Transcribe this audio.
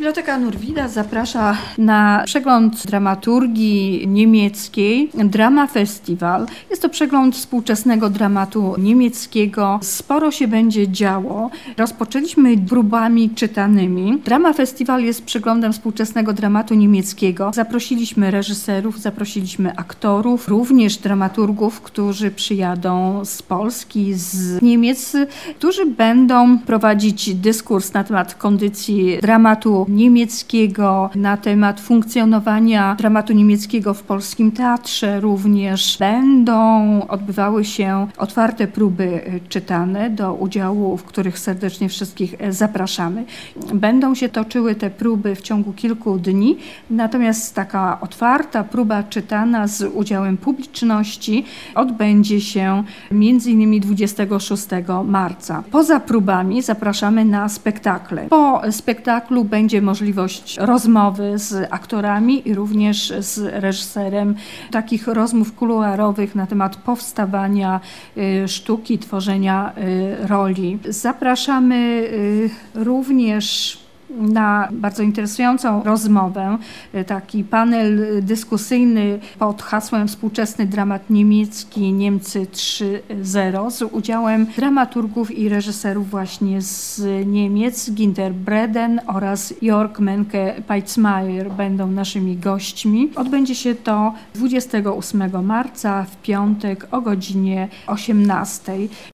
Biblioteka Nurwida zaprasza na przegląd dramaturgii niemieckiej Drama Festival. Jest to przegląd współczesnego dramatu niemieckiego. Sporo się będzie działo. Rozpoczęliśmy próbami czytanymi. Drama Festival jest przeglądem współczesnego dramatu niemieckiego. Zaprosiliśmy reżyserów, zaprosiliśmy aktorów, również dramaturgów, którzy przyjadą z Polski, z Niemiec, którzy będą prowadzić dyskurs na temat kondycji dramatu niemieckiego, na temat funkcjonowania dramatu niemieckiego w polskim teatrze. Również będą odbywały się otwarte próby czytane do udziału, w których serdecznie wszystkich zapraszamy. Będą się toczyły te próby w ciągu kilku dni, natomiast taka otwarta próba czytana z udziałem publiczności odbędzie się m.in. 26 marca. Poza próbami zapraszamy na spektakle. Po spektaklu będzie możliwość rozmowy z aktorami i również z reżyserem, takich rozmów kuluarowych na temat powstawania sztuki, tworzenia roli. Zapraszamy również na bardzo interesującą rozmowę, taki panel dyskusyjny pod hasłem Współczesny dramat niemiecki Niemcy 3.0 z udziałem dramaturgów i reżyserów właśnie z Niemiec. Günter Breden oraz Jörg Menke-Peitzmayer będą naszymi gośćmi. Odbędzie się to 28 marca w piątek o godzinie 18.